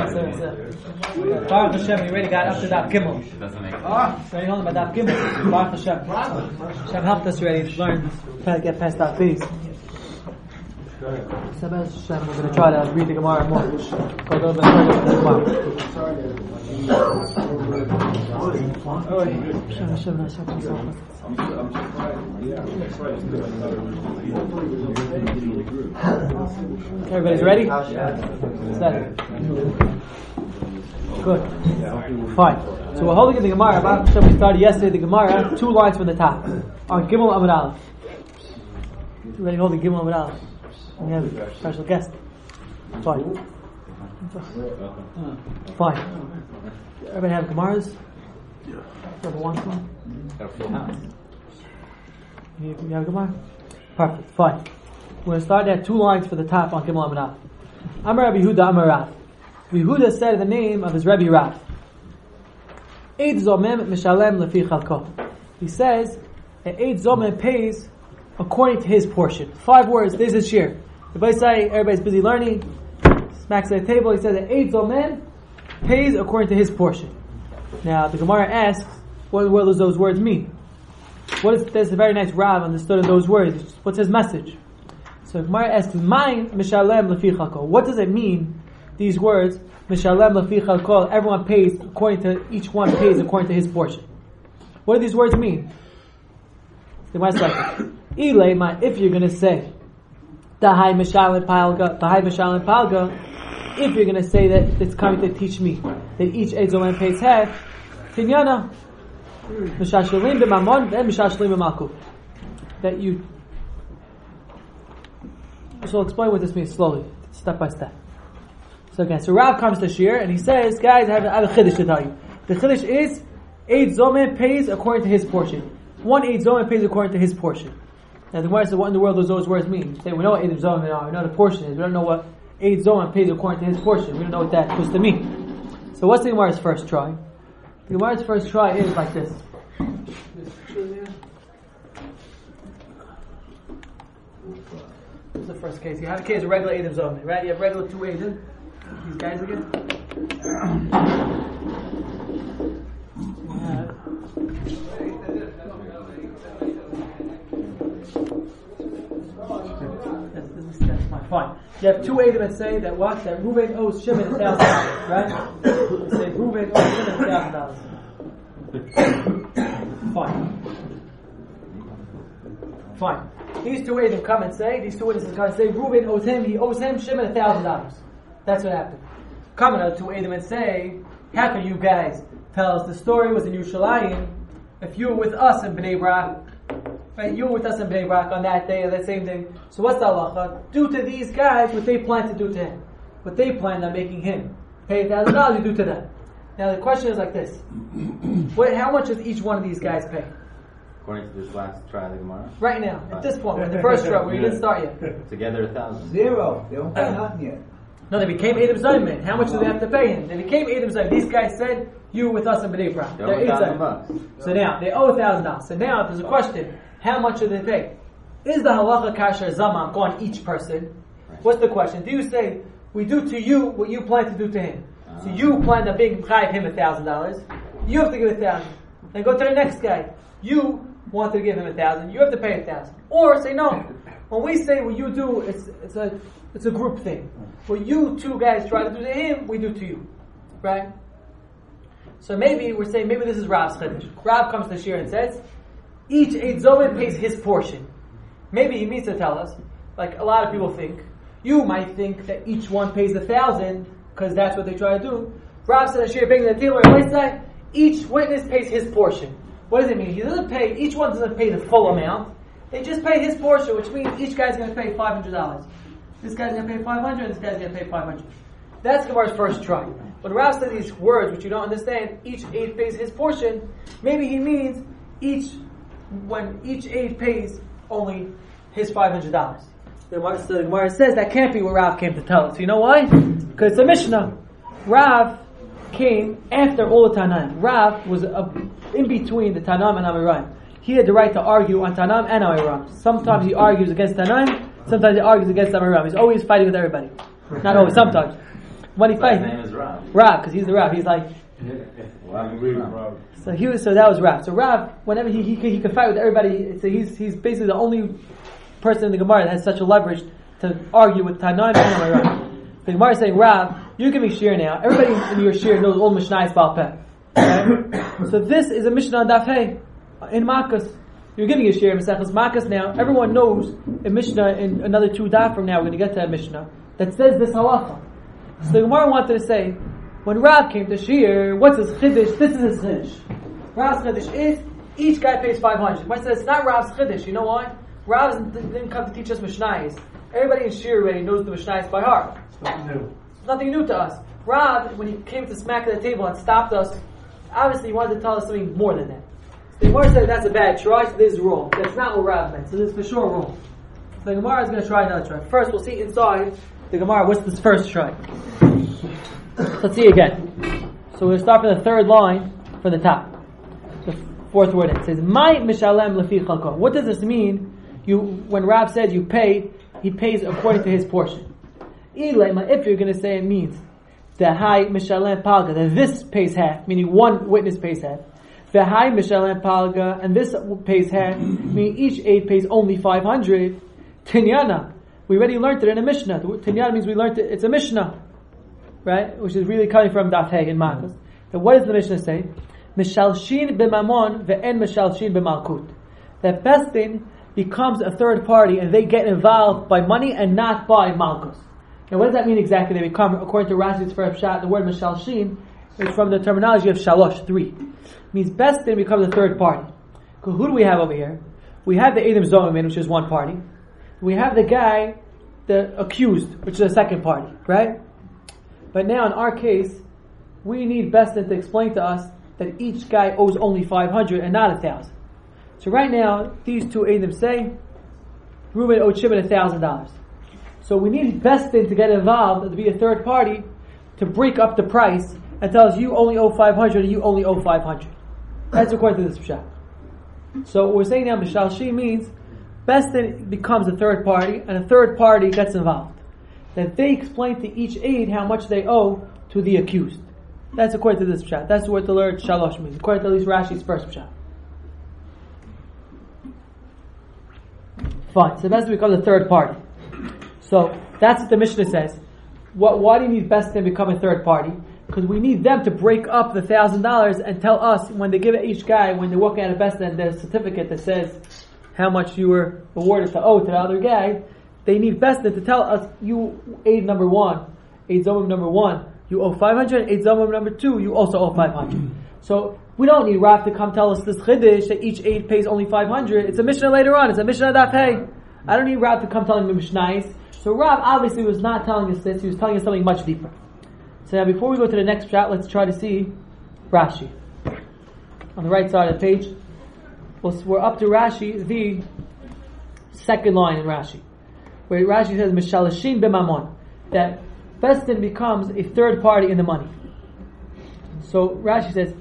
Baruch Hashem, we already got up to Daf Gimel. So you know about Daf Gimel. Baruch Hashem. Hashem helped us already to learn to get past Daf Beis. So Hashem, we're going to try to read the Gemara more. Go a little bit further with the Gemara. Everybody's ready? Good. Fine. So we're holding in the Gemara. We started yesterday the Gemara, 2 lines from the top. On Gimel Amud Aleph. Ready holding Gimel Amud Aleph. We have a special guest. Fine. Fine. Everybody have Gemaras? Whoever wants one? You have a Gemara? Perfect. Fine. We're going to start at 2 lines for the top on Gimel Amud Aleph. Amar Rabbi Yehuda Amar Rav. Rabbi Yehuda said the name of his Rebbe Rav. Eid Zomem Mishalem Lefi Chalko. He says that Eid Zomem pays according to his portion. 5 words. This is shir. Everybody's busy learning. Smacks at the table. He says that Eid Zomem pays according to his portion. Now the Gemara asks, what does those words mean? There's a very nice Rav understood in those words. What's his message? So Gemara asks, "Mine mishalem lefi chalko." What does it mean? These words, mishalem lefi chalko. Everyone pays according to each one pays according to his portion. What do these words mean? The Gemara says, if you're going to say Tahai mishalem palga, if you're going to say that it's coming to teach me that each Eid Zomem pays half, tinyana mishashlim b'mamon and mishashlim b'malkut. That you. So I'll explain what this means slowly, step by step. So again, so Rav comes to Shir and he says, guys, I have a chiddush to tell you. The chiddush is Eid Zomem pays according to his portion. One Eid Zomem pays according to his portion. Now the Gemara says, what in the world does those words mean? Say, we know what Eid Zomem are, we know the portion is, we don't know what Eid Zomem pays according to his portion. We don't know what that supposed to mean. So what's the Gemara's first try? The Gemara's first try is like this. This is the first case. You have a case of regular Eidim Zomim, right? You have regular 2 Eidim. These guys again. That's fine. You have 2 Eidim that say that what? That Reuven owes Shimon $1,000, right? You say Reuven owes Shimon $1,000. Fine. These 2 Eidim come and say, these 2 witnesses come and say, Reuven owes him Shimon $1,000. That's what happened. Come another 2 Eidim and say, how can you guys tell us the story was in Yerushalayim if you were with us in Bnei Brak? Right? You were with us in Bnei Brak on that day or that same day. So what's the halacha? Do to these guys what they plan to do to him. What they planned on making him pay $1,000, you do to them. Now the question is like this. How much does each one of these guys pay? According to this last try of the Gemara? Right now, at this point, we're in the first try, where you didn't start yet. Together 1,000. 0. They don't pay nothing yet. No, they became Eidim Zayim. How much do they have to pay him? They became Eidim Zayim. These guys said, you were with us in Bnei Brak. They owe $1,000. So now, they owe $1,000. So now, there's a question. How much do they pay? Is the halacha kasher zamam go on each person? What's the question? Do you say, we do to you what you plan to do to him? So you plan on being chayiv him $1,000. You have to give $1,000. Then go to the next guy. You wanted to give him $1,000. You have to pay $1,000. Or say no. When we say what you do, it's a group thing. What you 2 guys try to do to him, we do to you, right? So maybe we're saying this is Rav's chiddush. Rav comes to Shir and says, each Eid Zomim pays his portion. Maybe he means to tell us, like a lot of people think. You might think that each one pays $1,000 because that's what they try to do. Rav said, Shir, bring the deal. Each witness pays his portion. What does it mean? Each one doesn't pay the full amount. They just pay his portion, which means each guy's going to pay $500. This guy's going to pay $500, this guy's going to pay $500. That's Gemara's first try. When Rav said these words, which you don't understand, each Eid pays his portion, maybe he means when each Eid pays only his $500. The Gemara says that can't be what Rav came to tell us. You know why? Because it's a Mishnah. Rav came after all the Tanaim. Rav was in between the Tanam and Amoraim. He had the right to argue on Tanam and Amoraim. Sometimes he argues against Tanaim, sometimes he argues against Amoraim. He's always fighting with everybody. Not always, sometimes. money His fight. name is Rav. Rav, because he's the Rav. He's like, Rav. so that was Rav. So Rav, whenever he could fight with everybody, so he's basically the only person in the Gemara that has such a leverage to argue with Tanaim and Rav. The Gemara is saying, Rav, you're giving shir now. Everybody in your shir knows all Mishnah is Baal Peh. Right? So this is a Mishnah on Daf Hey in Makkos. You're giving a shir in Maseches Makkos now. Everyone knows a Mishnah in another 2 daf from now. We're going to get to a Mishnah that says this halacha. So the Gemara wanted to say, when Rav came to shir, what's his chiddush? This is his chiddush. Rav's chiddush is each guy pays 500. When I said it's not Rav's chiddush, you know why? Rav didn't come to teach us Mishnayos. Everybody in shir already knows the Mishnayos by heart. It's nothing new to us. Rav, when he came to smack at the table and stopped us, obviously he wanted to tell us something more than that. So the Gemara said that's a bad try, so this is wrong. That's not what Rav meant, so this is for sure wrong. So the Gemara is going to try another try. First, we'll see inside the Gemara, what's this first try? Let's see again. So we'll start from the 3rd line from the top. The 4th word in. It says, My mishalem lefi chalko. What does this mean? When Rav said you pay, he pays according to his portion. If you're going to say it means the high mishalem palga, that this pays half, meaning one witness pays half. The high mishalem palga, and this pays half, meaning each aid pays only 500. Tinyana, we already learned it in a Mishnah. Tinyana means we learned it, it's a Mishnah, right? Which is really coming from Daf Hey in Makkos. So what does the Mishnah say? Mishalshin b'mamon ve'en mishalshin b'malkut. That Besdin becomes a third party and they get involved by money and not by malchus. Now what does that mean exactly? They become, according to Rashi's first shot, the word mishalshin is from the terminology of shalosh, 3. It means Besdin becomes a third party. Who do we have over here? We have the Edom Zomamin, which is one party. We have the guy, the accused, which is a second party, right? But now in our case, we need Besdin to explain to us that each guy owes only 500 and not 1,000. So right now, these 2 Edom say, Reuben owed Shimon $1,000. So we need Besdin to get involved, to be a third party, to break up the price and tell us you only owe 500 and you only owe 500. That's according to this pshat. So what we're saying now, Mishalshi means Besdin becomes a third party and a third party gets involved. That they explain to each aid how much they owe to the accused. That's according to this pshat. That's what the word shalosh means, according to at least Rashi's first pshat. Fine. So Besdin becomes a third party. So that's what the Mishnah says. Why do you need Besdin to become a third party? Because we need them to break up the $1,000 and tell us when they give it each guy, when they're walking out of Besdin, there's a certificate that says how much you were awarded to owe to the other guy. They need Besdin to tell us, you aid number 1, aid zomim number 1, you owe 500, aid zomim number 2, you also owe 500. So we don't need Rav to come tell us this chiddush that each aid pays only 500. It's a Mishnah later on. It's a Mishnah Daf Hey. I don't need Rav to come telling me Mishnayos. So Rav obviously was not telling us this. He was telling us something much deeper. So now before we go to the next shot, let's try to see Rashi. On the right side of the page, we're up to Rashi, the 2nd line in Rashi, where Rashi says Mishalashim b'mamon, that Besdin becomes a third party in the money. So Rashi says,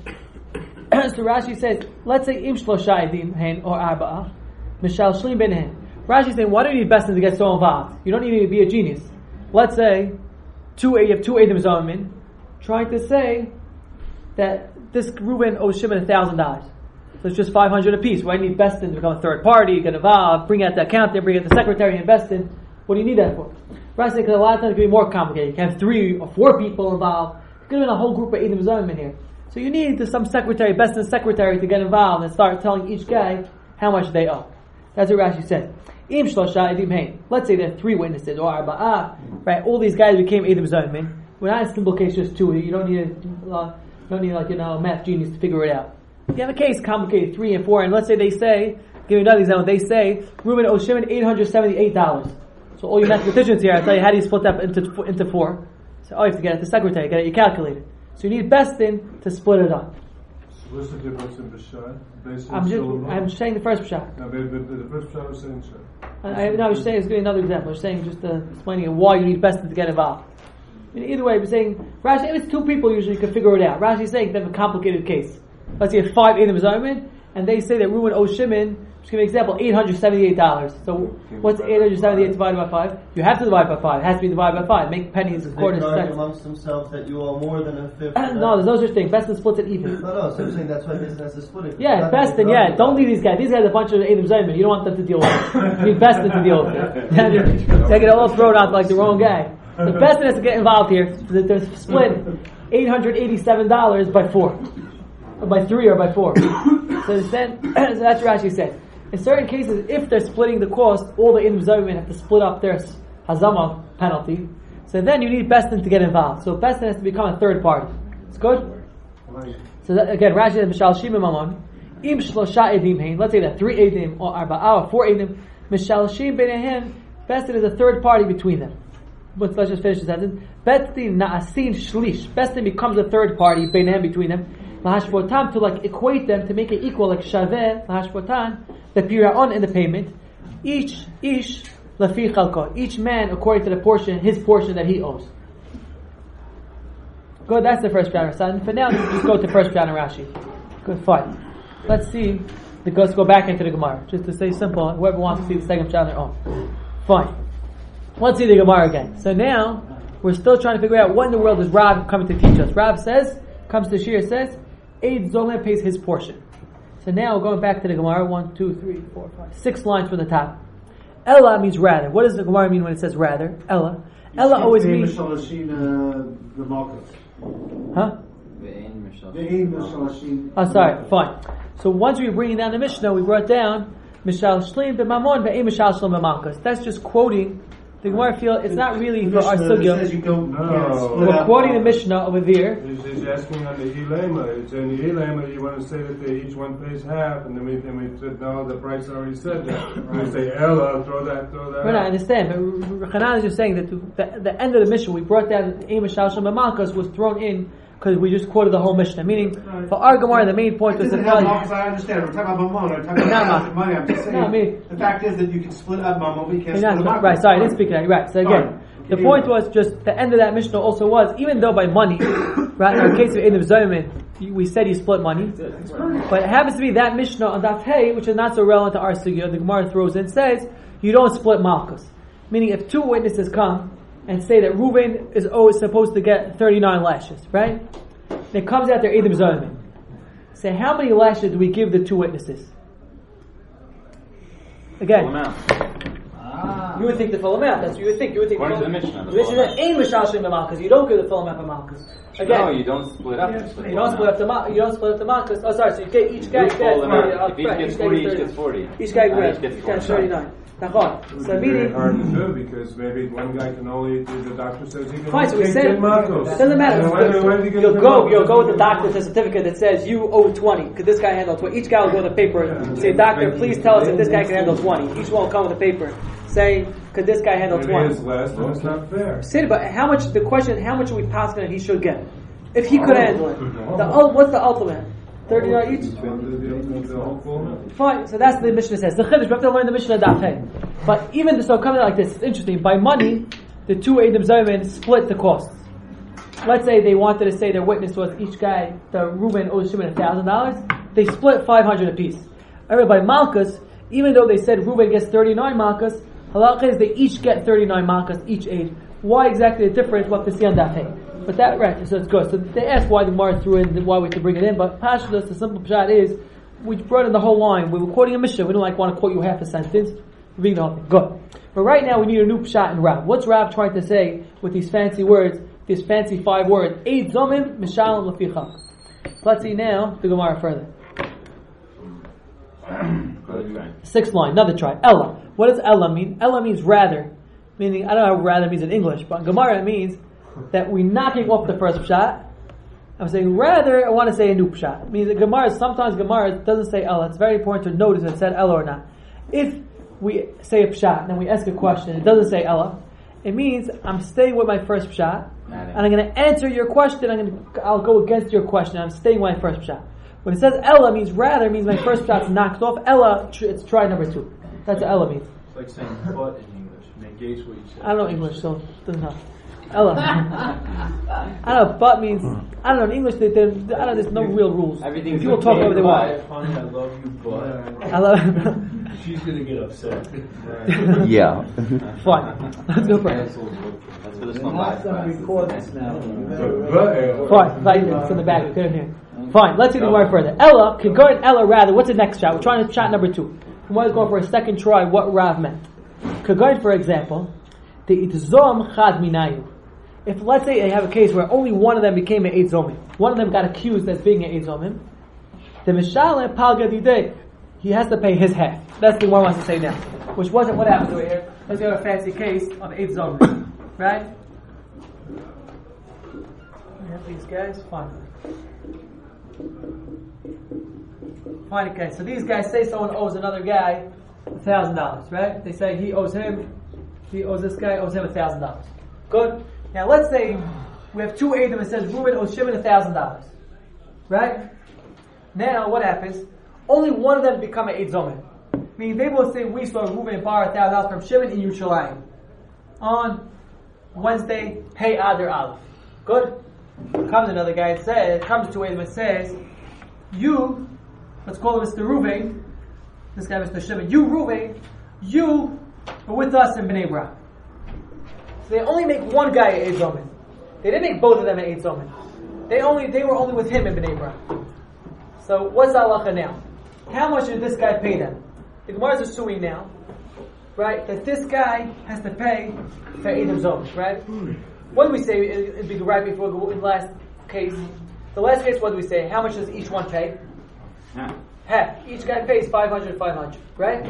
let's say Im Shlosha Edim Hen or Arba'a, Mishalshlim Benhen. Rashi's saying, why do you need Besdin to get so involved? You don't need to be a genius. Let's say you have 2 Edom Zomamin trying to say that this Reuben owes Shimon $1,000. So it's just 500 apiece. Why do you need Besdin to become a third party, get involved, bring out the accountant, bring out the secretary and Besdin? What do you need that for? Rashi says, because a lot of times it can be more complicated. You can have 3 or 4 people involved. You could have a whole group of Edom Zomamin here. So you need some secretary, Besdin secretary, to get involved and start telling each guy how much they owe. That's what Rashi said. Im Shlosha Edim Hein. Let's say there are 3 witnesses, or Arba'a, right? All these guys became Edom Zomamin. We're not in a simple case, just 2. You don't need a math genius to figure it out. You have a case complicated, 3 and 4, and let's say they say, give me another example, they say Reuben owes Shimon $878. So all your mathematicians here, I tell you, how do you split that into 4? So you have to get it to the secretary, get it your calculator. So you need Besdin to split it up. So what's the difference in B'shai? I'm saying the first pshat. No, the first pshat was saying Shai. I was saying, it's going to be another example. I was saying, just explaining why you need Besdin to get involved. Either way, we're saying, Rashi, if it's 2 people usually you can figure it out. Rashi's saying they have a complicated case. Let's say 5 Edom Zomamin, and they say that Reuben owes Shimon Just give me an example, $878. So what's 878 divided by 5? You have to divide by 5. It has to be divided by 5. Make pennies, quarters, They can argue cents. amongst themselves that you owe more than a fifth. No, there's no such thing. Bestin splits it even. No, so I'm saying that's why business is splitting. Yeah, Bestin, yeah. Don't leave these guys. These guys are a bunch of Adam Zayman. You don't want them to deal with it. You need Bestin to deal with it. They get all thrown out like the wrong guy. The Bestin has to get involved here. They're split $887 by 4. Or by 3 or by 4. So then, so that's what Rashi said. In certain cases, if they're splitting the cost, all the Adam Zayman have to split up their Hazama penalty. So then you need Bestin to get involved. So Bestin has to become a third party. It's good? So that, again, Rashi says, Mishal Shim Mamon, Im Shlosha Edim Hein, let's say that 3 Edim, or Arba'a, or 4 Edim, Mishal Shim Benehem, Bestin is a third party between them. But let's just finish the sentence. Bestin Na'asin Shlish, Bestin becomes a third party, Benehem, between them, Lahashvotam, to like equate them, to make it equal, like Shaveh, Lahashvotan, the Pira'on in the payment, each Lafi Chalko, each man according to the portion, his portion that he owes. Good, that's the first Pshat. So for now, just go to first Pshat and Rashi. Good, fine. Let's see. Let's go back into the Gemara. Just to say simple, whoever wants to see the second Pshat on their own. Fine. Let's see the Gemara again. So now, we're still trying to figure out what in the world is Rav coming to teach us. Rav says, comes to Shir, says, Eid Zolem pays his portion. So now, going back to the Gemara, 1, 2, 3, 4, 5, 6 lines from the top. Ella means rather. What does the Gemara mean when it says rather? Ella. Ella always means... Huh? Oh, sorry. Fine. So once we were bringing down the Mishnah, we brought down Mishal Shleim b'Mamon ve'Ein Mishal Shleim b'Malkus. That's just quoting. The Gemara feel it's not really for our sugya. We're quoting the Mishnah over there. He's asking on the Hilema. It's in the Hilema. You want to say that each one pays half, and then we said no, the price already said that. We say Ella, throw that. Right, I understand, but Hanan is just saying that the end of the Mishnah we brought down Ein Mishal Shleim b'Malkus was thrown in because we just quoted the whole Mishnah. Meaning, for our Gemara, the main point was that I understand. We're talking about Mamon. I'm talking about money. I'm just saying. The fact is that you can split up Mamon, but you can't split up. Right, sorry, I didn't speak of that. Right, so again, the point was just the end of that Mishnah also was, even though by money, right, in the case of Edim Zayman, we said you split money, but it happens to be that Mishnah on Daf Hey, which is not so relevant to our sugya, the Gemara throws in, says, you don't split Malkus. Meaning, if 2 witnesses come and say that Reuven is supposed to get 39 lashes, right? And it comes out their Edim Zayman. Say, how many lashes do we give the 2 witnesses? Again, you would think the full amount. That's what you would think. According to the Mishnah. The Mishnah ain't Mishal Shleim b'Malkus. You don't give the full amount for Malkus. Again, No, you don't split up. you don't split up the Malkus. Oh, sorry. So you get each guy gets 40. If each gets 40, each gets 40. Each guy gets gets 39. So Very hard to do because maybe one guy can only. The doctor says he can fine, so we take said 10 Malkos. it doesn't matter. You'll go with the doctor with a certificate that says you owe 20. Could this guy handle 20? Each guy will go with a paper and say, doctor, please tell us if this guy can handle 20. Each one will come with a paper saying, could this guy handle 20? If it is less, then it's not fair. Sid, but how much? The question: how much are we passing that he should get if he could handle it? What's the ultimate? 39 each. The whole full. Fine. So that's the Mishnah says. The Chiddush, we have to learn the Mishnah Daf Hey. But even so, coming out like this, it's interesting. By money, the 2 Edim Zayman split the costs. Let's say they wanted to say their witness was each guy, the Reuben owes Shimon $1,000. They split 500 apiece. However, by Malkus, even though they said Reuben gets 39 Malkus, halakha is they each get 39 Malkus each age. Why exactly the difference? We'll have to see on Daf Hey. But that, right, so it's good. So they asked why the Gemara threw in, why we could bring it in, but Pashtus, the simple pshat is, we brought in the whole line. We were quoting a Mishnah. We don't want to quote you half a sentence. We're reading the whole thing. Good. But right now we need a new pshat in Rav. What's Rav trying to say with these fancy words, these fancy 5 words? Eid zomim, mishalim lefichak. Let's see now the Gemara further. 6th line, another try. Ella. What does Ella mean? Ella means rather. Meaning, I don't know what rather means in English, but in Gemara it means that we're knocking off the first pshat. I'm saying rather, I want to say a new pshat. It means that sometimes Gemara doesn't say Ella. It's very important to notice if it said Ella or not. If we say a pshat, and then we ask a question, it doesn't say Ella, it means I'm staying with my first pshat, and I'm going to answer your question, I'll go against your question, I'm staying with my first pshat. When it says Ella means rather, it means my first pshat's knocked off. Ella, it's try number 2. That's what Ella means. It's like saying but in English. Negates what you said. I don't know English, so it doesn't help. Ella. I don't know, but means, I don't know, in English, there's no real rules. Everything's people talk over their Funny, I love you, but. I love She's gonna get upset. Yeah. Fine. Let's go for it. That's for the small Lots of recordings now. Fine. Like it's in the back. We couldn't hear. Fine. Let's see the word further. Ella, Kigard Ella rather. What's the next shot? We're trying to shot number 2. We want to go for a second try what Rav meant. Kigard, for example, the itzom chad minayu. If let's say they have a case where only one of them became an Eid Zomim, one of them got accused as being an Eid Zomim, the Mishaleh Palga Didei, he has to pay his half. That's the one wants to say now. Which wasn't what happened over here. Let's have a fancy case of Eid Zomim. Right? We have these guys. Fine. Fine, okay. So these guys say someone owes another guy $1,000, right? They say he owes this guy owes him $1,000. Good? Now let's say we have 2 Eidim that says Reuben owes Shimon $1,000. Right? Now what happens? Only one of them become an Eid Zomim. Meaning they will say we saw Reuben borrow $1,000 from Shimon in Yerushalayim. On Wednesday, pay Adar Aleph. Good? Comes another guy and says, comes to Eidim and says, you, let's call him Mr. Reuben, this guy Mr. Shimon, you Reuben, you were with us in Bnei Brak. So they only make one guy an Eid Zomim. They didn't make both of them an Eid Zomim. They were only with him in Bnei Brak. So what's the halacha now? How much did this guy pay them? The Gemara is assuming now, right, that this guy has to pay for Eid Zomim, right? What did we say right before in the last case? The last case, what did we say? How much does each one pay? Half. Each guy pays 500, right?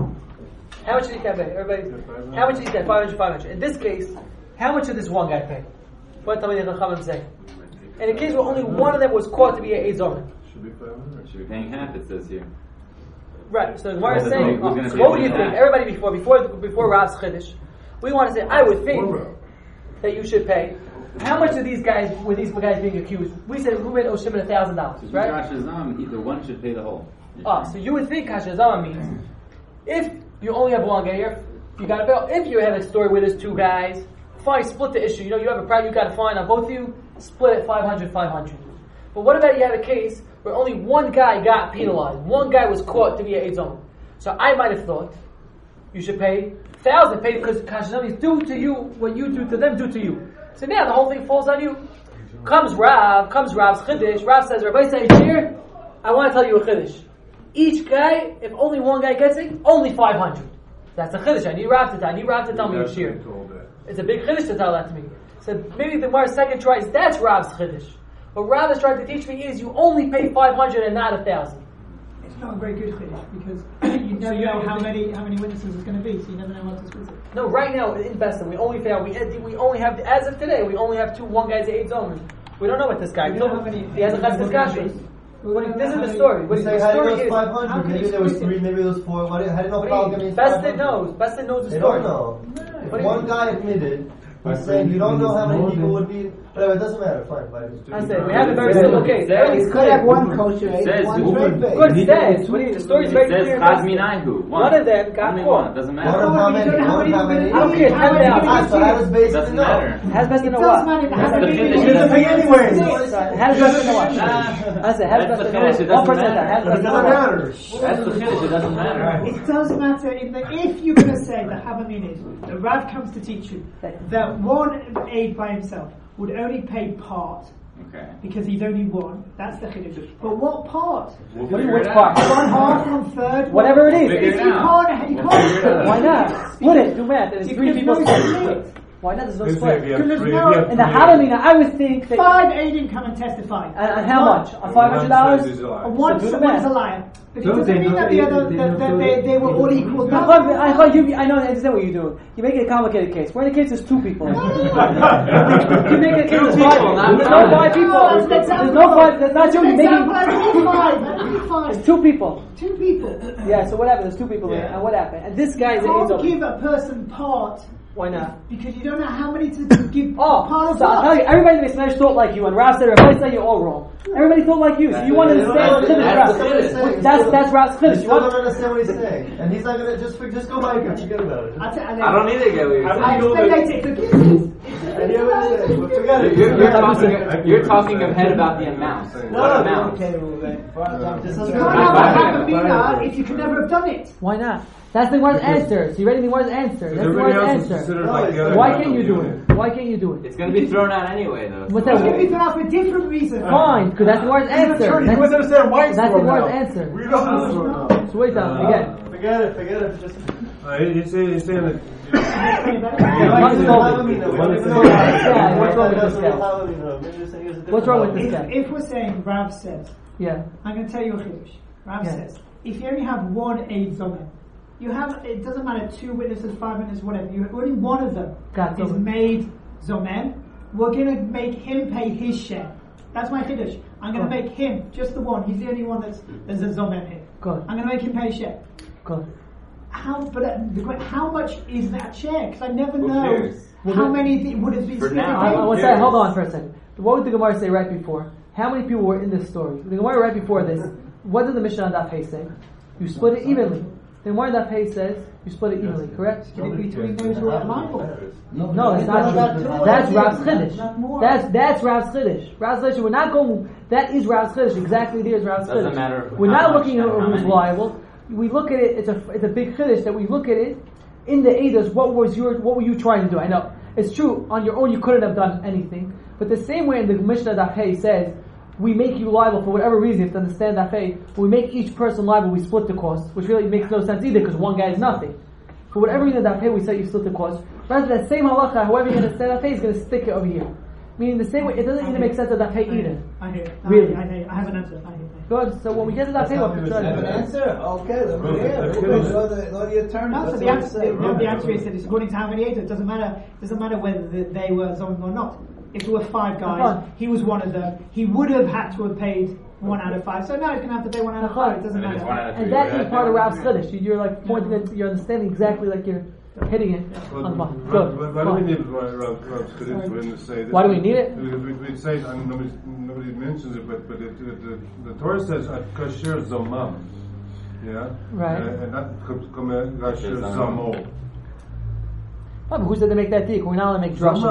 How much did each guy pay? Everybody? How much did each guy? 500. In this case, how much did this one guy pay? What did the Chachamim say? In a case where only one of them was caught to be an Eid Zomim. Should be paying half, it says here. Right, so the Gemara is saying, so what would you think? Everybody before Rav's Chiddush, we want to say, I would think that you should pay. How much of these guys were these guys being accused? We said Reuben owes Shimon $1,000, right? Either one should pay the whole. So you would think Kashazama means if you only have one guy here, you got to bill. If you have a story where there's 2 guys, fine, split the issue. You have a problem, you got to find on both of you, split it 500. But what about you have a case where only one guy got penalized, one guy was caught to be an Eid Zomim? So I might have thought you should pay 1,000, pay because Kashazama is do to you what you do to them, do to you. So now the whole thing falls on you. Comes Rav's Chiddush. Rav says, Rabbi says here, I want to tell you a Chiddush. Each guy, if only one guy gets it, only 500. That's a Chiddush. I need Rav to tell me each year. It's a big Chiddush to tell that to me. So maybe the Gemara's second try is that's Rav's Chiddush. What Rav is trying to teach me is you only pay 500 and not 1,000. It's not a very good Chiddush because you never know how many witnesses it's going to be, so you never know what to split it. No, right now in Besson we only have as of today we only have one guys at Eid Zomim. We don't know what this guy did. He has a chas discussion. This is the story. What the story is 500. Maybe there was 3. Maybe there was 4. How do you know Palga means 500? Besson knows the They story. don't know. If one guy admitted, he's saying you don't know how many people would be. Whatever, it doesn't matter. Fine. I said we have a very simple case. You could have one kosher, one trade base. Good, it says. The story is very clear. One of them got caught. Doesn't matter. I don't know how many. I don't care. 10,000. So how does Beis Doesn't know? matter. Has Beis know what? How many Finish. people Doesn't pay anyway? Has Beis know what? I said has Beis know what? 1%. Has Beis know what? That's the finish, it doesn't matter. It does matter if you're going to say that Havamin is the Rav comes to teach you that one aid by himself would only pay part. Okay. Because he's only one. That's the chiddush. But what part? We'll Which part? 1/2, 1/3. Whatever it is. If you can't. Why not? Split it. Do math. There's 3 people split. Why not? There's no split. In the Halamina, I would think that 5 Aiden come and testify. And how much? On $500? And one is a liar. But it doesn't mean that the other that they were all equal. I know. I understand what you're doing. You're making a complicated case. Where in the case there's 2 people. You make a case there's 5 people. There's no 5 people. There's no 5. That's not true. You're making 5. It's 2 people. 2 people. Yeah. So what happened? There's 2 people there. And what happened? And this guy is You an can't give a person part Why not? Because you don't know how many to give Oh, part of so I'll tell you, everybody in the Mishnah thought like you, and Rav said, Rabbi said you're all wrong. Everybody thought like you, so you want to understand what Chiddush Rav. That's Rav's Chiddush. You still don't understand what he's saying, and he's not gonna just go by and forget about it. I don't either get what you're saying. I explain later. Forget it. You're talking ahead about the amount. What amount? Okay, Reuven. You can't have a Havamina if you could never have done it. Why not? That's the Gemara's answer. So you ready the Gemara's answer? That's the Everybody Gemara's else is answer. considered like the other Why half can't of you the do unit. it? Why can't you do it? It's going to be thrown out anyway, though. What's It's that? going to be thrown out for a different reason. Fine, because that's the Gemara's answer. Attorney, you must understand why it's That's the thrown Gemara's out. answer. We don't know. So wait down again. Forget it. Just. He's saying that. What's wrong with this guy? If we're saying Rav says, Yeah. I'm going to tell you a chiddush. Rav Yeah. says, if you only have one aid zomen, you have, it doesn't matter, 2 witnesses, 5 witnesses, whatever, you only one of them Got is zomen. made zomen, we're going to make him pay his share. That's my chiddush. I'm going to make him, just the one, he's the only one there's a zomen here. Good. I'm going to make him pay his share. Good. How much is that share? Because I never Who know cares? how many would have been For split now, in. What's that? Hold on for a second. What would the Gemara say right before? How many people were in this story? The Gemara right before this, what did the Mishnah on Daf Hey say? You split it evenly. The Gemara on Daf Hey says you split it evenly, correct? Between those who are liable. No, that's not true. That's Rav's Chiddush. That's Rav's Chiddush. Rav's Chiddush. We're not going. That is Rav's Chiddush. Exactly, there's Rav's Chiddush. Doesn't matter. We're how not much looking at and how who's many. liable. We look at it. It's a big Chiddush that we look at it in the Eidos. What were you trying to do? I know it's true. On your own, you couldn't have done anything. But the same way in the Mishnah Daf Hey says, we make you liable for whatever reason. You have to understand Daf Hey. We make each person liable. We split the cost, which really makes no sense either because one guy is nothing. For whatever reason Daf Hey, we say you split the cost. Rather, that same halacha, however you understand Daf Hey, is going to stick it over here. Meaning the same way, it doesn't even make sense that Daf Hey either. I hear it. Really? I hear it. I have an answer. I hear it. Good. So when we get to Daf Hey, we'll have to try Have an to answer? Okay, let me hear. Go the attorney. No, so That's the what answer, I'm saying. the answer is that it's according to how many aids. It doesn't matter whether they were zoning or not. If there were 5 guys, he was one of them. He would have had to have paid 1 out of 5. So now he's going to have to pay 1 out of 5. It doesn't And if it's 1 matter. out of 3, And that right? is part of Rav's Chiddush. You're like pointing at, you're understanding exactly like you're hitting it on the bottom. Good. Why do we Fine. need Rav's Chiddush for him to say this? Why do we need it? Because we say, I mean, nobody mentions it, but the Torah says kasher zamam, yeah, Right. and not kasher zamo. Fine, but who said to make that deal? We're not allowed to make drushes.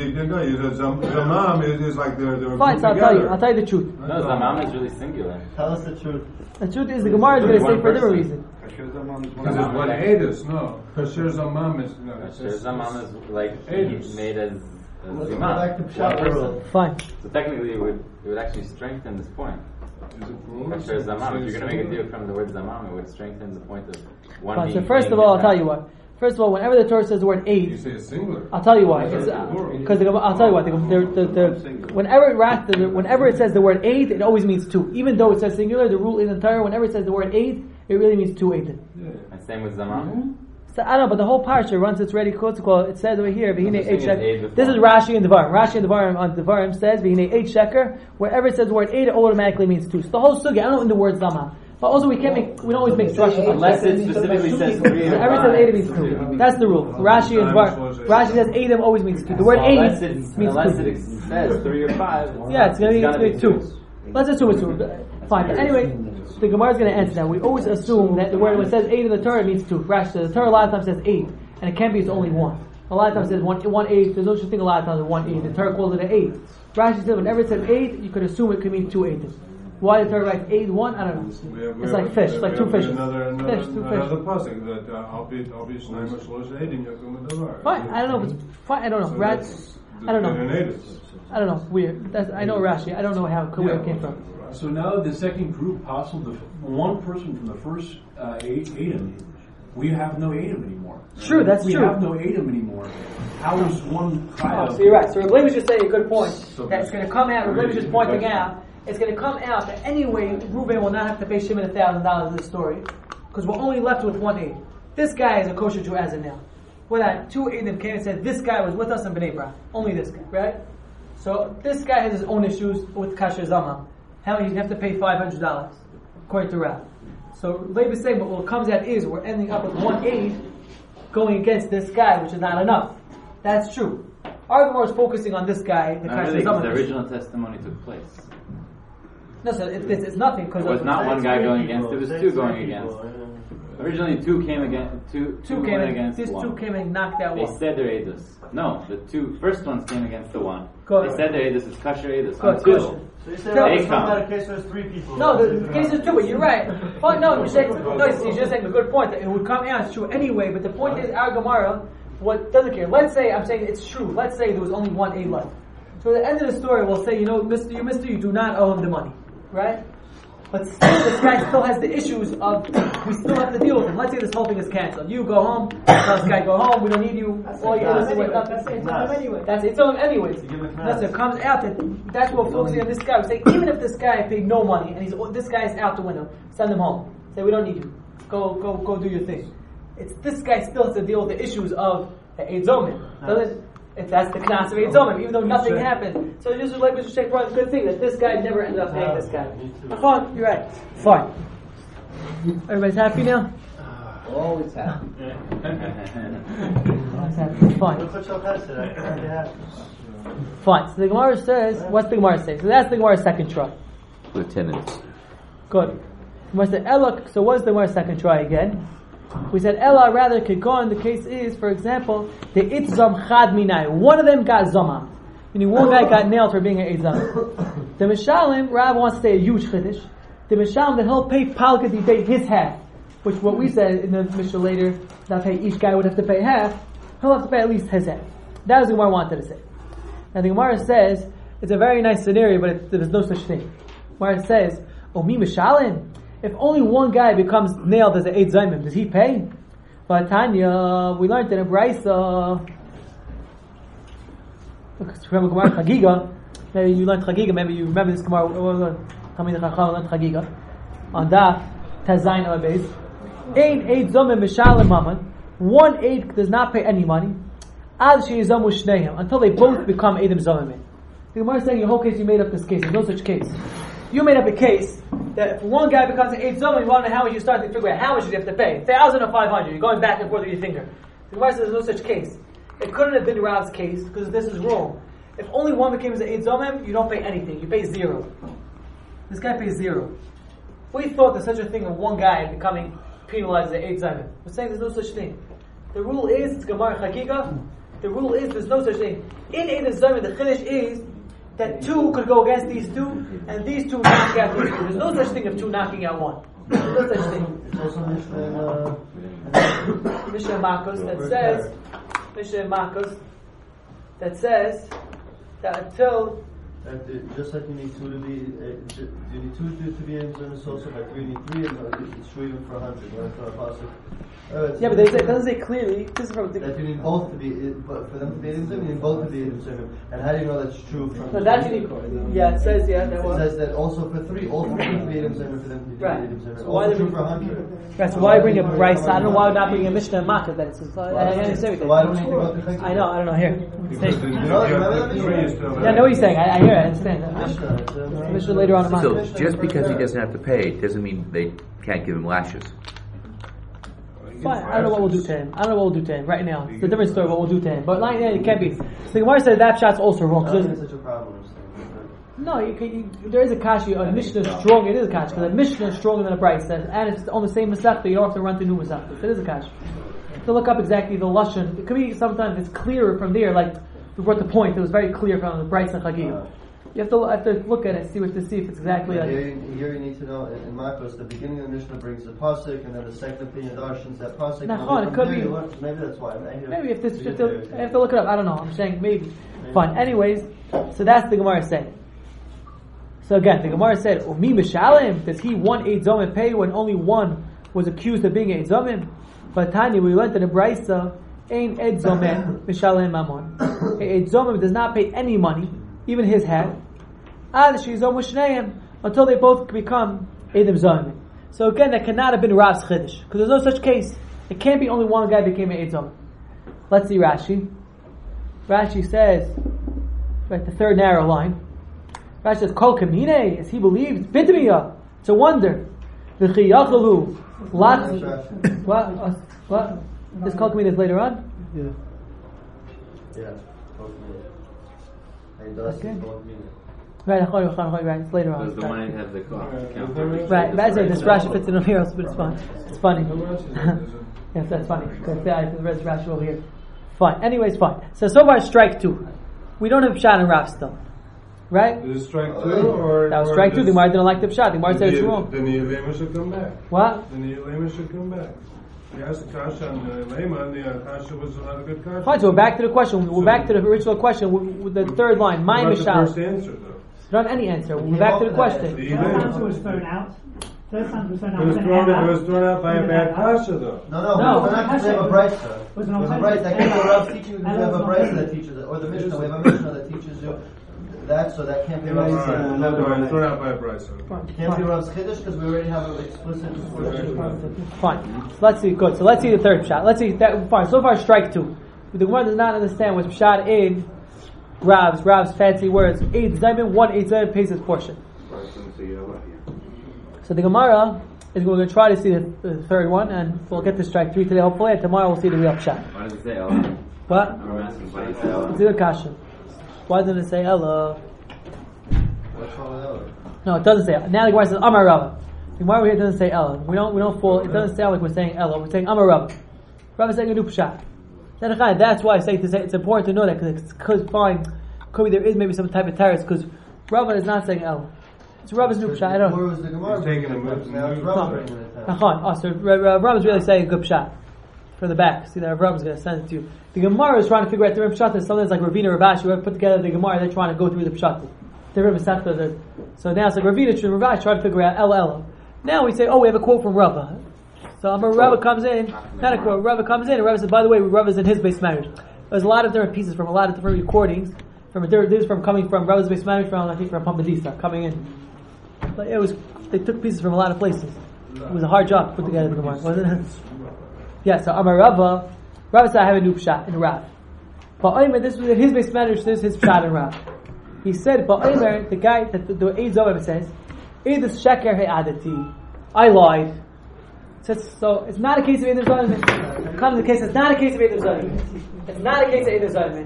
Zamam is like they're Fine, so I'll tell you the truth. No, Zamam is really singular. Tell us the truth. The truth is the Gemara is going to say for a different reason. Because it's one edus, no. Kasher zamam is no. Zamam is like Edus. made as Let's go back to Zimam. Pshat rule. Fine. So technically, it would actually strengthen this point. Kasher Zamam. If you're going to make a deal from the word Zamam, it would strengthen the point of one. Fine. So being first of paying all, it I'll tell back. you what. First of all, whenever the Torah says the word You aid, say it's singular. I'll tell you why. It's Because I'll tell you what. Whenever it says the word aid, it always means 2. Even though it says singular, the rule in the Torah, whenever it says the word aid, it really means 2 aid. And same with Zamam. So I don't know, but the whole parsha runs its ready call. It says over here, V'hinei Interesting eight is sheker. aid before. This is Rashi and Devarim. Rashi and Devarim on Devarim says V'hinei 8 sheker. Wherever it says the word aid, it automatically means 2. So the whole sugi, I don't know in the word Zamam. But also we don't always make drushes. Unless it specifically says 3 Whenever it says Adam means 2. That's the rule. Rashi and Devarim. Rashi says Adam always means 2. The word Unless aid it means 2. says 3 or 5. Yeah, it's going to be 2. 2. Let's assume it's 2. Fine. But anyway, the Gemara is going to answer that. We always assume that the word when it says 8 in the Torah it means 2. Rashi says the Torah a lot of times says 8. And it can't be it's only 1. A lot of times it says 1 8. There's no such thing a lot of times as 1 8. The Torah calls it an 8. Rashi says whenever it says 8, you could assume it could mean 2 8. Why the Torah writes 8 1? I don't know. It's like fish, like 2 fishes. Another 2 fish. pasuk that I'll be shnayim or shlosh eidim yakum davar. Fine. I don't know if it's fine. I don't know. I don't know. I don't know. Weird. I know Rashi. I don't know where it came from. So now the second group, possible the one person from the first Adam, we have no Adam anymore. True, that's we true. We have no Adam anymore. How is one? So you're right. So Rabbi was just saying a good point. That it's going to come out. Rabbi was just pointing out. It's going to come out that anyway, Reuven will not have to pay Shimon $1,000 in this story because we're only left with 1 aid. This guy is a kosher Jew as of now. Well, that 2 Eidim came and said this guy was with us in Bnei Brak. Only this guy, right? So this guy has his own issues with kasher zamam. How he'd have to pay $500 according to Rav. So Leib is saying, but what comes out is we're ending up with 1 aid going against this guy, which is not enough. That's true. Our Gemara is focusing on this guy. The Not really, because the original testimony took place. No, so it's nothing because it was not one guy going against. It was two going against. Originally, two came against. Two came against. These one. two came and knocked out they one. They said their edus. No, the two first ones came against the one. Good. They said their edus is kosher edus. So you say it's not a case where there's 3 people. No, the case is 2, but you're right. But no, he's just saying a good point. That it would come out, it's true anyway, but the point is, our Gemara, what doesn't care. Let's say, I'm saying it's true. Let's say there was only one aid left. So at the end of the story, we'll say, mister, you do not owe him the money. Right? But still, this guy still has the issues of, we still have to deal with him. Let's say this whole thing is cancelled. You go home, tell this guy go home, we don't need you. All you do is That's it's on him anyways. That's it comes out that's what we're focusing on this guy. We say, even if this guy paid no money, and this guy is out the window, send him home. Say, we don't need you. Go do your thing. It's this guy still has to deal with the issues of the Eid Zomim. If that's the Knas of Eid Zomim, even though nothing happened. So just like Mr. Sheikh brought a good thing, that this guy never ended up paying this guy. You're right. Fine. Everybody's happy now? Always happy. Fine. Fine. So the Gemara says, what's the Gemara say? So that's the Gemara's second try. Lieutenants. Good. Gemara said, Ella, so what's the Gemara's second try again? We said Ella rather could go on. The case is, for example, the itzam chad minai. One of them got zama. Meaning one guy got nailed for being an itzam. The Mishalim, Rav wants to say a huge chiddush. The Mishalim that he'll pay palka dibay his half, which what we said in the Mishnah later, that pay each guy would have to pay half. He'll have to pay at least his half. That was the Gemara wanted to say. And the Gemara says it's a very nice scenario, but there's no such thing. Gemara says, "Omi Mishalim." If only one guy becomes nailed as an Eid Zaymim, does he pay? But Tanya, we learned in a Brisa. Remember Gemara Chagiga? Maybe you learned Chagiga. Maybe you remember this Gemara. Talmidei Chacham learned Chagiga on Daf Tazayin Alabez. Ein Eid Zaymim Mishalim Maman. One Eid does not pay any money. Ad sheyizamu shneim, until they both become Eidim Zaymim. The Gemara is saying your whole case you made up this case. There's no such case. You made up a case that if one guy becomes an Eid Zomim, you want to know how much you start to figure out how much you have to pay. 1,000 or 500. You're going back and forth with your finger. The Gemara says there's no such case. It couldn't have been Rav's case because this is wrong. If only one became an Eid Zomim, you don't pay anything. You pay 0. This guy pays 0. We thought there's such a thing of one guy becoming penalized as an Eid Zomim. We're saying there's no such thing. The rule is, it's Gemara Chagiga, the rule is there's no such thing. In Eid Zomim, the Chiddush is that 2 could go against these 2, and these 2 knock out these 2. There's no such thing of 2 knocking out 1. There's no such thing. Mishnah Makos that says that until just like you need 2 to be, you need 2 to be in Zernis also, like 3 need 3, and it's true even for 100, right? For a pasuk. Yeah, but it doesn't say clearly. This is from that you need both to be, but for them to be in Zernis, you need both to be in Zernis. And how do you know that's true from? So that you need. Yeah, it says that it says that also for 3, all 3 need to be in Zernis for them to be in Zernis. So why true for 100. Right. So why bring a Bryce? I don't know why not bring a Mishnah and Makkah then. So I understand. So why don't we need to go to Chagigah? I don't know. Here. Yeah, I know what you're saying. I hear it. I understand. Mishnah later on in So just because he doesn't have to pay doesn't mean they can't give him lashes. Fine. I don't know what we'll do to him. Right now. It's a different story what we'll do to him. But like, it can't be. So the Gemara said that shot's also wrong. So it's such a problem. No, there is a kashi. A Mishnah is strong. It is a kashi because a Mishnah is stronger than a Bryce, and it's on the same masechta. You don't have to run to new masechta. It is a kashi. To look up exactly the lashon. It could be sometimes it's clearer from there. Like we brought the point. It was very clear from the Bryce and Chagiga. You have to look at it, see if it's exactly like. Here you need to know in Makos, the beginning of the Mishnah brings the pasuk, and then the second opinion darshans that pasuk. It could be. Maybe that's why. Maybe I have to look it up. I don't know. I'm saying maybe. Fine. Anyways, so that's the Gemara saying. So again, the Gemara said, "Umi Mishalim." Does he one Eid Zomim pay when only one was accused of being Eid Zomim? But Tanya, we learned in the Brisa, "Ein Eid Zomim Mishalim Mamon." Eid Zomim does not pay any money, even his half. Until they both become Eidim Zomim. So again, that cannot have been Rav's Chiddush, because there's no such case. It can't be only one guy became an Eid Zomim. Let's see Rashi. Rashi says, right, the third narrow line. Rashi says, Kol Kamine, is he believed? Bitmiya, it's a wonder. V'chiyachalu, what? This Kol Kamina later on? Yeah. Yeah. Okay. Right, it's later on. Does the money have the cost? Right, that's it. This Rashi fits in over here, but it's fun. It's funny. Yes, that's funny. Because the rest Rashi over here. Fine. Anyways, fine. So far, strike 2. We don't have Pshat and Rav still. Right? Is it strike 2 or? That was strike 2. The Gemara didn't like the Pshat. The Gemara said it's wrong. Then the Elema should come back. What? Then the Elema should come back. He asked the Kasha on the Elema, and the Kasha was not a good Kasha. Fine, so we're back to the question. We're back to the original question with the third line. My What about the Mishal. first answer, though? Not any answer. We're back to the question. The First Elema. answer was thrown out. First answer was thrown out. It was thrown out by a bad Kasha, though. No, No. we're not going to have a Brisa. Was We an have a alternative. Brisa. That can't be Rav's teaching. We have a Brisa that teaches it, or the Mishnah. We have a Mishnah that teaches you that, so that can't be Rav's. No, it's thrown out by a Brisa. It can't be Rav's Chiddush because we already have an explicit. Fine. So let's see. Good. So let's see the third Pshat. Let's see that. Fine. So far, strike 2. The Gemara does not understand what's Pshat in Rav's fancy words. 8 Zayman, 1 8 Zayman pays his portion. So the Gemara is going to try to see the third one, and we'll get to strike 3 today, hopefully, and tomorrow we'll see the real Pshat. Why does it say Ella? What? I'm asking why does it say Ella? It's a good question. Why doesn't it say Ella? What's wrong with Ella? No, it doesn't say Ella. Now the Gemara says Amar Rava. The Gemara here doesn't say Ella. We don't fall. It doesn't sound like we're saying Ella. We're saying Amar Rava. Rava is saying a new Pshat. That's why I say it's important to know that because could be there is maybe some type of terrace because Rava is not saying Ella. It's Rava's new Pshat. I don't know. Where was the Gemara? He's taking a move. Now it's Rava bringing it down. So Rava is really saying a good Pshat for the back. See that Rava is going to send it to you. The Gemara is trying to figure out different Pshat. Sometimes like Ravina, Ravashi, whoever put together the Gemara, they're trying to go through the Pshat. So now it's like Ravina, Ravashi, trying to figure out Ella. Now we say, we have a quote from Rava. So Rava comes in, not a quote, Rava comes in, and Rava says, by the way, Rava's in his base marriage. There's a lot of different pieces from a lot of different recordings. This is coming from Rava's base marriage from Pamadisa coming in. But they took pieces from a lot of places. It was a hard job to put together the Gemara, wasn't it? Yeah, so Amar Rava said, I have a new Pshat in Rav. But this was his base marriage, this is his Pshat in Rav. He said, but the guy, the Eid Zohar says, Eid is Sheker He'adati. I lied. So it's not a case of Eid Zohar. Comes the case, it's not a case of Eid Zohar. It's not a case of Eid Zohar.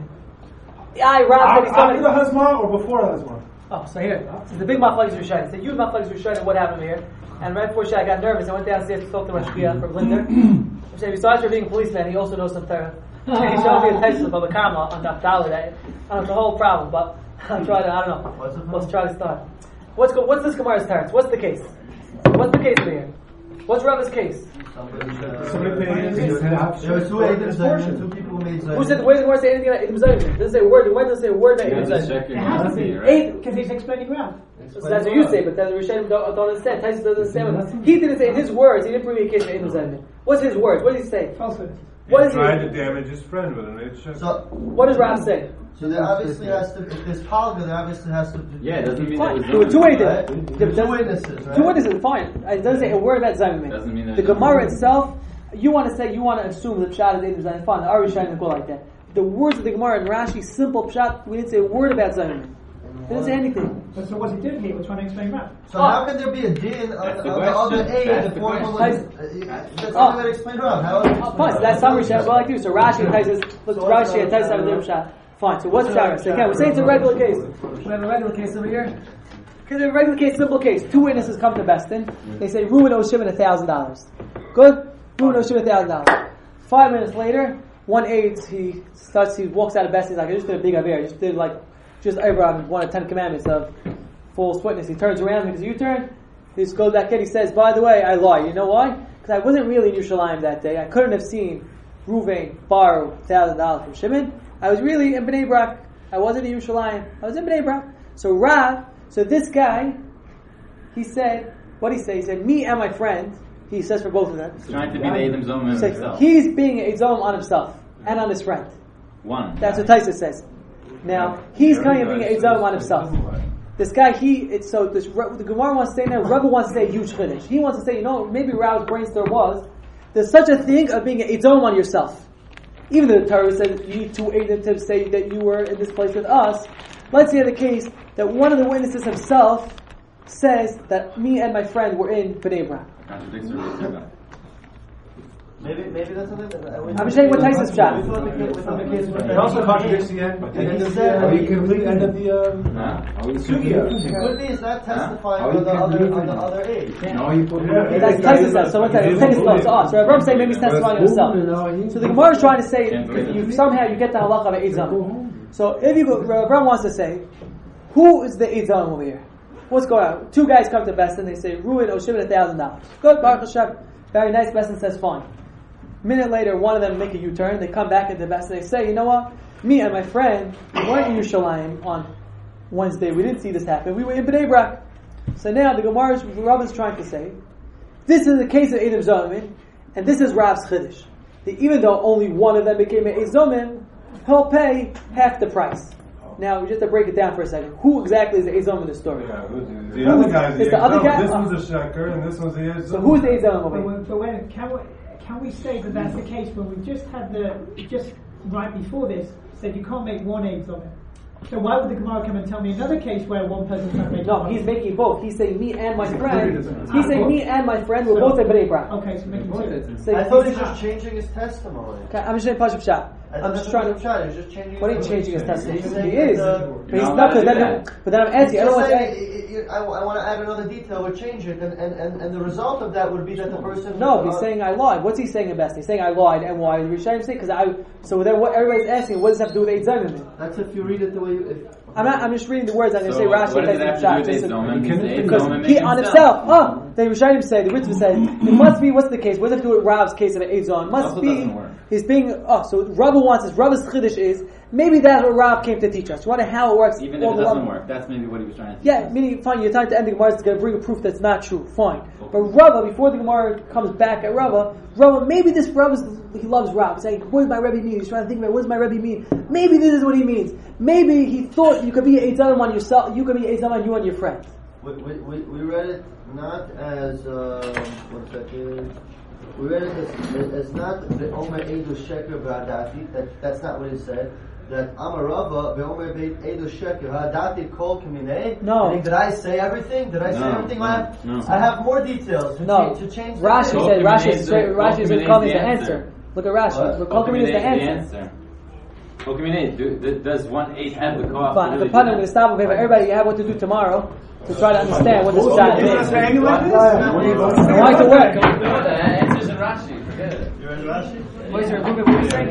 After the Hazmah or before the Hazmah? Oh, so here, this is the big Machlokes Rishonim. So you Machlokes Rishonim, what happened here? And right before I got nervous, I went downstairs to talk to Rashkiya from Linder. Besides for being a policeman, he also knows some Torah. He showed me a text of a Kama on Daf Dalet. I don't know, it's a whole problem, but I'll try to, I don't know. Let's try to start. What's this Gemara's Teretz? What's the case? What's the case over here? What's Rava's case? Somebody there were two Eidim, two people who made Zayim. Who said, where does the word say anything about Eidim Zayim? It doesn't say a word. When does it say a word about Eidim Zayim? It has to be, right? Because he's explaining Rav. So that's what you say, but then the Rishonim don't understand. Tyson doesn't understand. He didn't say in his words, he didn't bring me a case of Eidim Zayim. What's his words? What did he say? Falsehood. What is He tried to damage his friend with an 8 So, what does Rav say? So there obviously has to, if there's Palga, there obviously has to be. Yeah, it doesn't mean Fine. that There were two Right? witnesses. There were two witnesses, right? Two witnesses, fine. It doesn't say a word about Zayim. Doesn't mean that The Gemara itself, you want to assume that Pshat is Eidim Zayim. Fine, our Rishonim didn't go like that. The words of the Gemara and Rashi, simple Pshat, we didn't say a word about Zayim. It didn't say anything. So what's he doing here? We're trying to explain Rav. So how can there be a din on That's the the other question. aid That's if the one was? question. That's the only way to explain Rav. How would you explain Fine, so that's some Rishonim go like this. So Rashi and Tyson, look, So Rashi and Tyson have a what's different Pshat. Fine, so what's Pshat? So again, we're saying it's a regular case. We have a regular case over here. Because a regular case, simple case. Two witnesses come to Bestin. They say, Reuben owes Shimon $1,000. Good? Reuben owes Shimon $1,000. 5 minutes later, one aide, he walks out of Bestin. He's like, I just did a big aver. Just over on one of the 10 commandments of false witness. He turns around because you turn. He just goes back in. He says, by the way, I lied. You know why? Because I wasn't really in Yerushalayim that day. I couldn't have seen Reuven borrow $1,000 from Shimon. I was really in Bnei Brak. I wasn't in Yerushalayim. I was in Bnei Brak. So this guy, he said, what did he say? He said, me and my friend, he says for both of them. He's trying to be the Eidim Zom himself. He's being an Eidim on himself and on his friend. One. That's what Taisa says. Now, he's coming and being an Eidim on himself. This guy, the Gemara wants to say now, Rebbe wants to say a huge chiddush. He wants to say, maybe Rav's brainstorm was, there's such a thing of being an Eidim on yourself. Even though the Torah says you need two Eidim to say that you were in this place with us, let's say the case that one of the witnesses himself says that me and my friend were in Bnei Brak. Contradicts the Rebbe. Maybe that's something. I'm saying what Taisus shot. It also contradicts again. Are you complete end of the Sugya? It could be it's not testifying on the other age. That's Taisus says. So what's that? It's taking slow. So us. Right? Rabbi saying maybe he's testifying on himself. So the Gemara is trying to say somehow you get the halacha of Eid Zamim. So if you go, Rabbi wants to say, who is the Eid Zamim over here? What's going on? Two guys come to Bestin. They say Ruin or Shimon $1,000. Good, Baruch Hashem. Very nice. Bestin says fine. Minute later, one of them make a U-turn. They come back into Bestin. They say, you know what? Me and my friend we weren't in Yerushalayim on Wednesday. We didn't see this happen. We were in Bnei Brak. So now the Gemara's Rav is trying to say, this is the case of Eidim Zomin, and this is Rav's Chiddush. That even though only one of them became an Eid Zomin, he'll pay half the price. Now, just to break it down for a second, who exactly is the Eid Zomin in the story? The other guy's the other guy? This one's a sheker, and this one's the Eid Zomin. So who's the Eid Zomin over here? But when, can we say that that's the case when we just had just right before this said you can't make one Eid Zomin? So why would the Gemara come and tell me another case where one person can make? No, he's making both. He's saying me and my friend. He's saying me and my friend were both in Bnei Brak. Okay, so making two. I thought he's just changing his testimony. Okay, I'm just saying Pashup Shah. I'm just trying to. He's just changing. What are you changing his testimony? He is. But he's not. But then I'm asking. I don't want to. I want to add another detail or change it, and the result of that would be that the person. No, he's saying I lied. What's he saying in best? He's saying I lied, and why? Rishayim saying because I. So then what everybody's asking, what does that have to do with Eid Zomin? That's if you read it the way you. I'm just reading the words. I'm going to say Rashi. What does it have to do with Eid Zomin? Because he on himself. The Rishayim say, the Ritva says, it must be. What's the case? What does it have to do with Rav's case of an Eid Zomin? Must be. He's being. So Rabbi wants this. Rabbi's Chiddush is maybe that's what Rav came to teach us. You wonder how it works. Even if it doesn't work, that's maybe what he was trying to teach. Yeah, meaning fine. You're trying to end the Gemara. It's going to bring a proof that's not true. Fine. But Rava, before the Gemara comes back at Rava, maybe this Rava he loves Rav. He's saying, what does my Rebbe mean? He's trying to think about what does my Rebbe mean. Maybe this is what he means. Maybe he thought you could be Eid Zomin on yourself. You could be Eid Zomin on you and your friend. We read it not as 1 second. We read it as not the Omer Eidu Sheker V'Adati. That's not what it said. That Amar Rava Ve'Omer Eidu Sheker V'Adati Kol Kaminei. No. Did I say everything? Did I say everything? No. I have more details to change. Rashi said Rashi is calling the answer. Look at Rashi. Kol Kaminei is the answer. Kol Kaminei. Does 1/8 have the co-op? Fine. The pun I'm going to stop with everybody. You have what to do tomorrow to try to understand what this shot is. I want it to work. The answer's in Rashi. Forget it. You're in Rashi? What is your